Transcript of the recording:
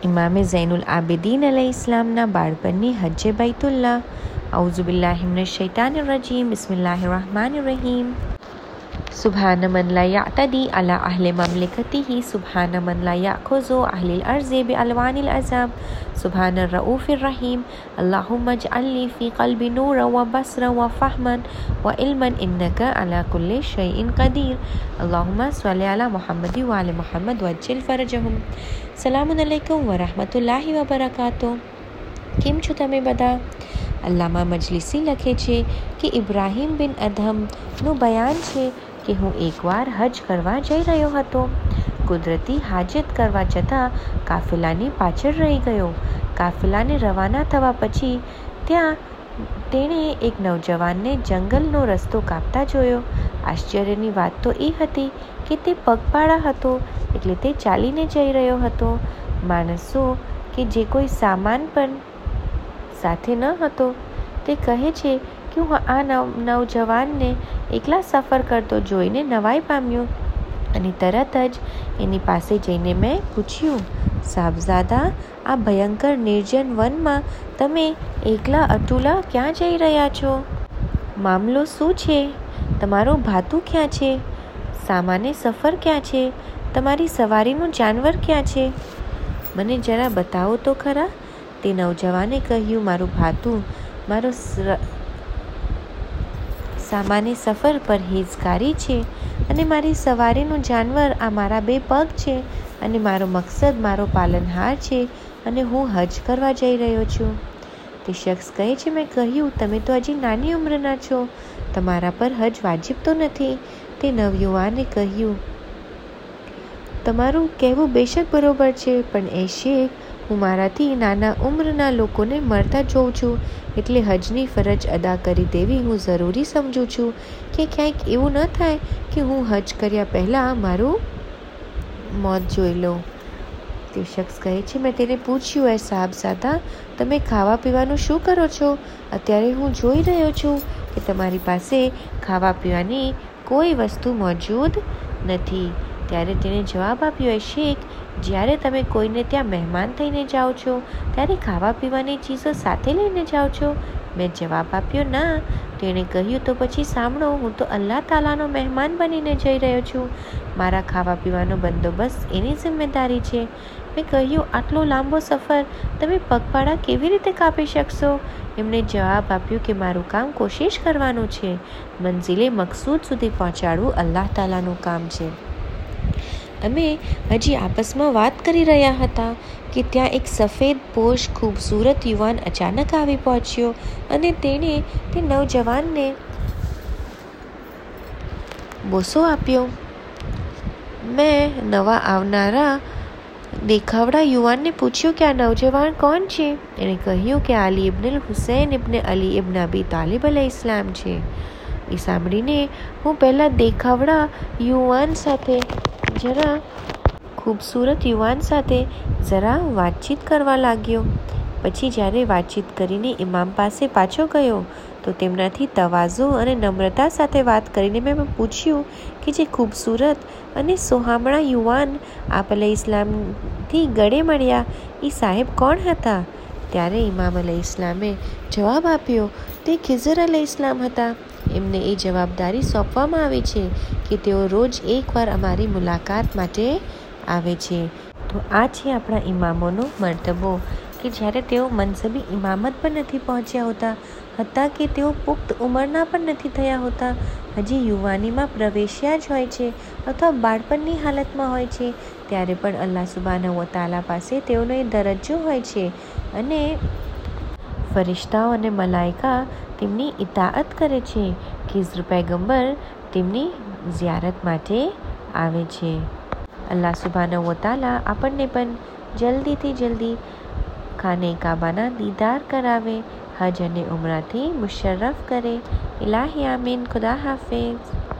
ઇમામે ઝૈનુલ આબિદીન અલૈહિસ્સલામના બાળપણની હજ્જે બૈતુલ્લાહ. અઉઝુબિલ્લાહિ મિનશ શૈતાનિર રજીમ. બિસ્મિલ્લાહિર રહમાનિર રહીમ. સુબ્હાન મન લા યઅતદી અલા અહ્લિ મમલિકતિહી, સુબ્હાન મન લા યઅખુઝુ અહ્લિલ અર્ઝિ બિઅલવાનિલ અઝાબ, સુબ્હાન રઉફિર રહીમ. અલ્લાहुम्मा અજઅલની ફી क़લ્બી નૂરન વ બસરન વ ફહમન વ ઇલ્મન ઇન્નકા અલા કુલ્લિ શૈઇન क़દીર. અલ્લાहुम्मा સલ્લિ અલા મુહમ્મદ વ આલિ મુહમ્મદ વજ્જિલ ફરજહુમ. સલામુન અલૈકુમ વ રહમતુલ્લાહિ વ બરકાતુહુ. કેમ છો તમે બધા? અલ્લામા મજલિસી લખે છે કે ઇબ્રાહીમ બિન અદહમનું બયાન છે કે હું એકવાર હજ કરવા જઈ રહ્યો હતો. કુદરતી હાજત કરવા જતાં કાફિલાની પાછળ રહી ગયો. કાફિલાને રવાના થવા પછી તેણે એક નવજવાનને જંગલનો રસ્તો કાપતા જોયો. આશ્ચર્યની વાત તો એ હતી કે તે પગપાળા હતો, એટલે તે ચાલીને જઈ રહ્યો હતો. માણસો કે જે કોઈ સામાન પણ સાથે ન હતો, તે કહે છે કે હું આ નવજવાનને એકલા સફર કરતો જોઈને નવાઈ પામ્યો અને તરત જ એની પાસે જઈને મેં પૂછ્યું, સાહબઝાદા, આ ભયંકર નિર્જન વનમાં તમે એકલા અતુલા ક્યાં જઈ રહ્યા છો? મામલો શું છે? તમારું ભાતું ક્યાં છે? સામાને સફર ક્યાં છે? તમારી સવારીનું જાનવર ક્યાં છે? મને જરા બતાવો તો ખરા. તે નવજવાને કહ્યું, મારું ભાતું, મારો સામાને સફર પરહેઝગારી છે અને મારી સવારીનું જાનવર આ મારા 2 પગ છે અને મારો મકસદ મારો પાલનહાર છે અને હું હજ કરવા જઈ રહ્યો છું. તે શખ્સ કહે છે, મેં કહ્યું, તમે તો હજી નાની ઉંમરના છો, તમારા પર હજ વાજિબ તો નથી. તે નવયુવાને કહ્યું, તમારું કહેવું બેશક બરોબર છે, પણ એ શેખ, હું મારાથી નાના ઉંમરના લોકોને મરતા જોઉં છું, એટલે હજની ફરજ અદા કરી દેવી હું જરૂરી સમજું છું કે ક્યાંક એવું ન થાય કે હું હજ કર્યા પહેલાં મારું મોત જોઈ લઉં. તે શખ્સ કહે છે, મેં તેને પૂછ્યું, એ સાહબઝાદા, તમે ખાવા પીવાનું શું કરો છો? અત્યારે હું જોઈ રહ્યો છું કે તમારી પાસે ખાવા પીવાની કોઈ વસ્તુ મોજૂદ નથી. ત્યારે તેણે જવાબ આપ્યો, એ શેખ, જ્યારે તમે કોઈને ત્યાં મહેમાન થઈને જાઓ છો ત્યારે ખાવા પીવાની ચીજો સાથે લઈને જાઓ છો? મેં જવાબ આપ્યો, ના. તેણે કહ્યું, તો પછી સાંભળો, હું તો અલ્લાહ તાલાનો મહેમાન બનીને જઈ રહ્યો છું. મારા ખાવા પીવાનો બંદોબસ્ત એની જિમ્મેદારી છે. મેં કહ્યું, આટલો લાંબો સફર તમે પગપાળા કેવી રીતે કાપી શકશો? એમણે જવાબ આપ્યો કે મારું કામ કોશિશ કરવાનું છે, મંઝિલે મકસૂદ સુધી પહોંચાડવું અલ્લાહ તાલાનું કામ છે. અમે હજી આપસમાં વાત કરી રહ્યા હતા કે ત્યાં એક સફેદ પોશ ખૂબસૂરત યુવાન અચાનક આવી પહોંચ્યો અને તેણે તે નવજવાનને બોસો આપ્યો. મેં નવા આવનારા દેખાવડા યુવાનને પૂછ્યું કે આ નવજવાન કોણ છે? એણે કહ્યું કે અલી ઇબ્ન હુસૈન ઇબ્ન અલી ઇબ્ન અબી તાલિબ અલૈહિસ્સલામ છે. એ સાંભળીને હું પહેલા દેખાવડા ખૂબસૂરત યુવાન સાથે જરા વાતચીત કરવા લાગ્યો. પછી જ્યારે વાતચીત કરીને ઇમામ પાસે પાછો ગયો તો તેમનાથી તવાઝુ અને નમ્રતા સાથે વાત કરીને મેં પૂછ્યું કે જે ખૂબસૂરત અને સોહામણા યુવાન આપ અલૈહિસ્સલામથી ગળે મળ્યા, એ સાહેબ કોણ હતા? ત્યારે ઇમામ અલૈહિસ્સલામે જવાબ આપ્યો, તે ખિઝર અલૈહિસ્સલામ હતા. એમને એ જવાબદારી સોંપવામાં આવી છે કે તેઓ રોજ એકવાર અમારી મુલાકાત માટે આવે છે. તો આ છે આપણા ઇમામોનો મર્તબો કે જ્યારે તેઓ મનસબી ઇમામત પણ નથી પહોંચ્યા હોતા, હતા કે તેઓ પુખ્ત ઉંમરના પણ નથી થયા હોતા, હજી યુવાનીમાં પ્રવેશ્યા જ હોય છે અથવા બાળપણની હાલતમાં હોય છે, ત્યારે પણ અલ્લાહ સુબ્હાનહુ વ તઆલા પાસે તેઓનો એ દરજ્જો હોય છે અને ફરિશ્તાઓ અને મલાઈકા તેમની ઇતાઅત કરે છે. ખિઝર પૈગંબર તેમની ઝિયારત માટે આવે છે. અલ્લાહ સુબ્હાનહુ વ તઆલા આપણને પણ જલ્દીથી જલ્દી ખાને કાબાના દીદાર કરાવે, હજ અને ઉમરાથી મુશર્રફ કરે. ઇલાહી આમીન. ખુદા હાફિઝ.